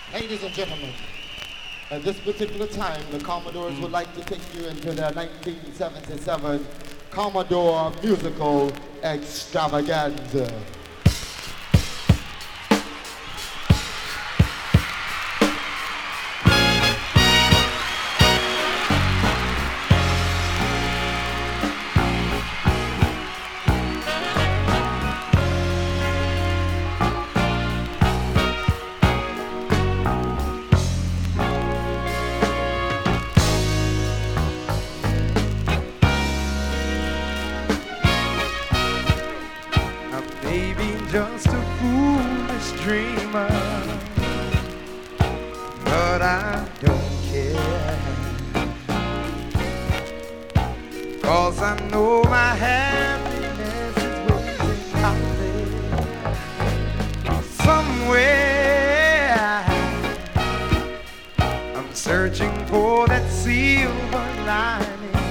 Ladies and gentlemen, at this particular time, the Commodores would like to take you into their 1977 Commodore musical extravaganza. Just a foolish dreamer, but I don't care, 'cause I know my happiness is waiting out there somewhere. I'm searching for that silver lining